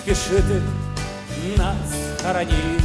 спеши ты нас хоронить,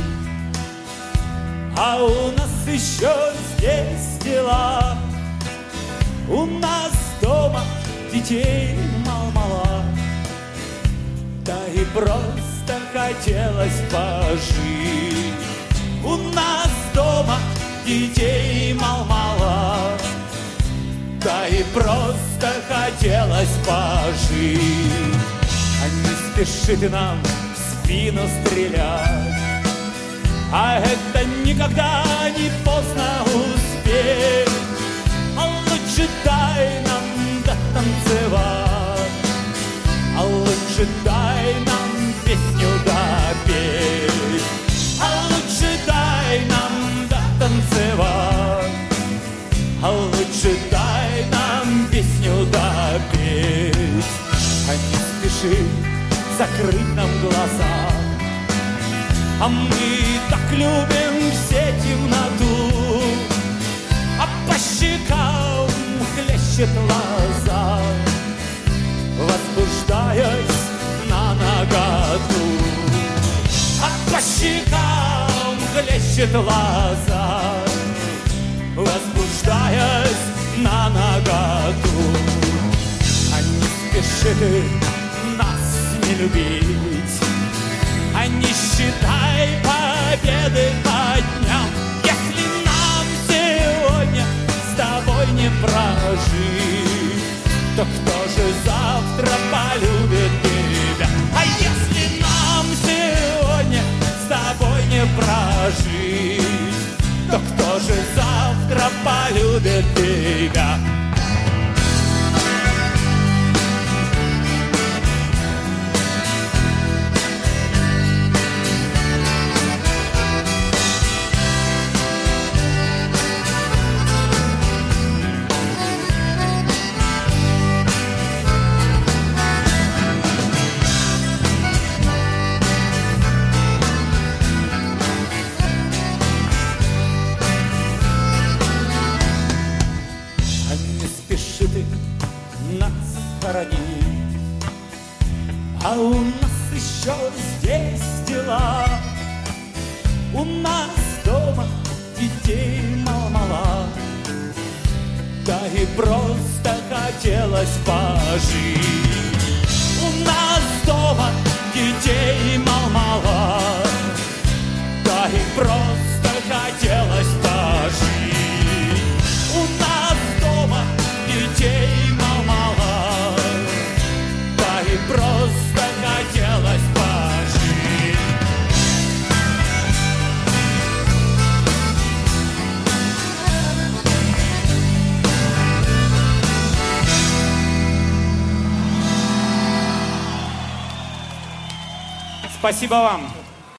а у нас еще здесь дела. У нас дома детей мало-мало, да и просто хотелось пожить. У нас дома детей мало-мало, да и просто хотелось пожить. А не спеши ты нам в спину стрелять, а это никогда не поздно успеть. А лучше дай нам дотанцевать, а лучше дай нам песню допеть. А лучше дай нам дотанцевать, а лучше дай нам песню допеть. А не спеши закрыть нам глаза, а мы так любим все темноту, а по щекам хлещет лоза, возбуждаясь на наготу. А по щекам хлещет лоза, возбуждаясь на наготу. А не спеши ты нас не любить, а не считай победы по дням. Если нам сегодня с тобой не прожить, то кто же завтра полюбит тебя? А если нам сегодня с тобой не прожить, то кто же завтра полюбит тебя? Спеши ты нас хоронить, а у нас еще здесь дела. У нас дома детей мало-мало, да и просто хотелось пожить. У нас дома детей мало-мало, да и просто хотелось пожить. У нас дома детей мало, да и просто хотелось пожить. Спасибо вам.